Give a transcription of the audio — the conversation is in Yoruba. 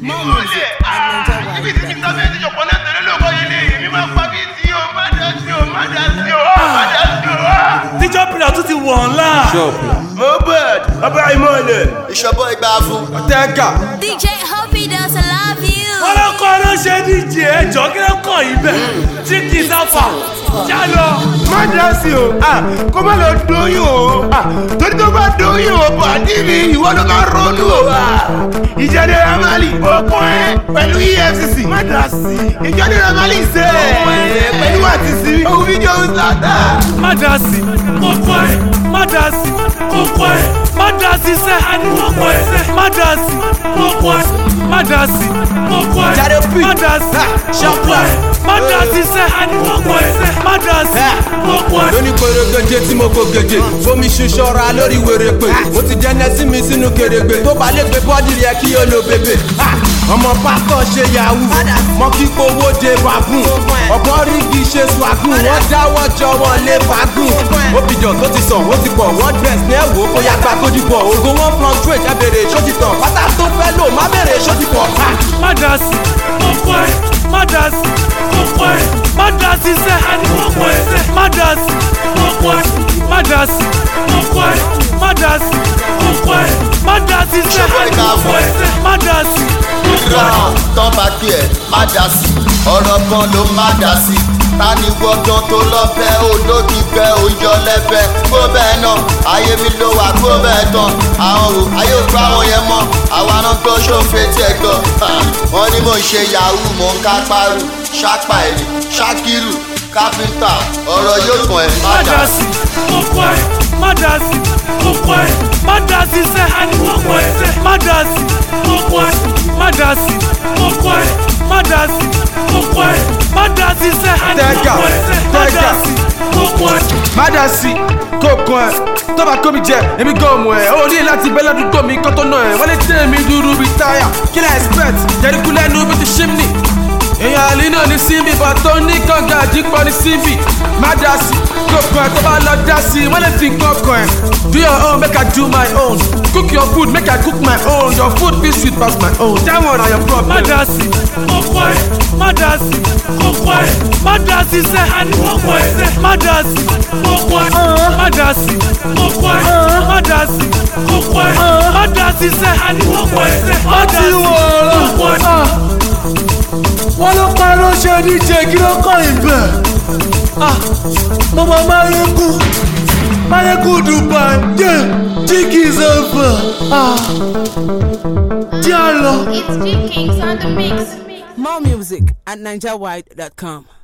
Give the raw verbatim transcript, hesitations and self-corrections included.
More music at Nigeria. Ibi tí mi sábẹ́ ti jọ̀pọ̀ náà tẹ̀lé lóko yẹn lé èmi máa pa bí tí o má dá sí o má dá sí o má dá sí o. Tíjọ́ pìlà tún ti wọ̀ ńlá. Mohbad ọba ìmọ̀lẹ̀. Ìṣọ̀bọ̀ ìgbà fún. Ọ̀tẹ́gà. D J Hoppy does love you. Wọ́n lọ kọ́ ló ṣe D J ẹjọ́ kí ló kàn yín bẹ̀. Tí kì í sáfà. Já lọ. Má dá sí o, kó má lọ dóyún o. Torí tó bá dóyún o, bàdí mi ìwọ ló máa ronú o. Ìjáde Ramali ọkọ ẹ pẹ̀lú E F C C. Má dá sí. Ìjáde Ramali ṣe pẹ̀lú àtìsí. Òun fídíò ń sàdá. Má dá sí. Ọkọ ẹ. Má dá sí. Ọkọ ẹ. Má dá sí sẹ́ ẹni ọkọ ẹ. Má dá sí. Ọkọ ẹ. Má dá sí. Ọkọ ẹ. Má dá sí. Ọkọ ẹ. Má dá sí sẹ́ ẹni ọkọ ẹ. Má dá sí. Ọkọ ẹ. Lóní korogeje tí mo kò gèjè, fomi ṣuṣọra lórí wèrèpè. Mo ti dẹ́nẹ́ sí mi sínú kèrègbè, tó bá lè gbé bọ́dì rẹ̀ kí o lo bèbè. Ọmọ pásítọ̀ ṣe yahoo, mọ kí powó de bàbùn. Ọ̀pọ̀ rí bí ṣe swagùn, wọ́n dáwọ́ jọ wọn lé fagùn. Obìjọ́ tó ti sàn, ó ti pọ̀, wọ́n dress ní ẹ̀wò kó yá gba kójú bọ̀. Ògo wọn fluctuate, ẹ bèrè ṣó ti tàn. Pátá tó fẹ́ lò, má bèrè ṣó ti pọ̀. Má dá sí. Ọkọ ẹ. Má dá sí. Ọkọ ẹ. Má dá sí sẹ́ ẹni ọkọ ẹ. Má dá sí. Ọkọ ẹ. Má dá sí. Ọkọ ẹ. Má dá sí. Ọkọ ẹ. Má dá sí sẹ́ ẹni ọkọ ẹ. Má dá sí. Ìran tán bá kí ẹ má dá sí, ọ̀rọ̀ kan ló má dá sí. Ta ni gbọ́dọ̀ tó lọ́bẹ̀ olódì bẹ́ oyọ lẹ́bẹ̀. Kó bẹ́ẹ̀ náà, ayé mi ló wà kó bẹ́ẹ̀ tán. Àwọn ò ayé ò gbá wọn yẹn mọ́. Àwa náà gbọ́ ṣòfin tí ẹ gbọ́. Wọ́n ní mò ń ṣe yahoo, mò ń ká paru. Ṣápà ẹ̀rì, ṣákírù, kápẹ́ńtà, ọ̀rọ̀ yóò kàn ẹ́ má dá sí. Ọkọ ẹ. Má dá sí. Ọkọ ẹ. Má dá sí sẹ́ ẹni ọkọ ẹ. Má dá sí. Ọkọ ẹ. Má dá sí. Ọkọ ẹ. Má dá sí. Ọkọ ẹ. Má dá sí sẹ́ ẹni ọkọ ẹ. Má dá sí. Ọkọ ẹ. Má dá sí, kókó ẹ̀, tó bá kó mi jẹ, èmi gan mọ̀ ẹ̀. Ó ní láti bẹ́ ládùúgbò mi kọ́ tó nà ẹ̀. Wọ́n lè tẹ́ mi dúró bíi táyà. Kí lẹ́ expect? Jẹ́ríkú lẹ́nu bí ti ṣímnì. Èèyàn àlè náà ní síbi, bọ̀ tó ní kànga àjípọ̀ ní síbi. Má dá sí, kókó ẹ̀ tó bá lọ dá sí. Wọ́n lè fi kókó ẹ̀. Do your own, make I do my own. Cook your food, make I cook my own. Your food be sweet pass my own. That one na your problem. Má dá sí. Ọkọ ẹ. Má dá sí. Ọkọ ẹ. Má dá sí sẹ́ ẹni ọkọ ẹ. Má dá sí. Ọkọ ẹ. Má dá sí. Ọkọ ẹ. Má dá sí. Ọkọ ẹ. Má dá sí sẹ́ ẹni ọkọ ẹ. Má dá sí. Ọkọ ẹ. Wọ́n ló parọ́ ṣe D J kí ló kọ́ ìbẹ̀. Mo mọ Máyégún Máyégún Dubai dé Jiggy's over. Jẹ́ àlọ́. It's G Kings on the mix. More music at Nigeria dot com.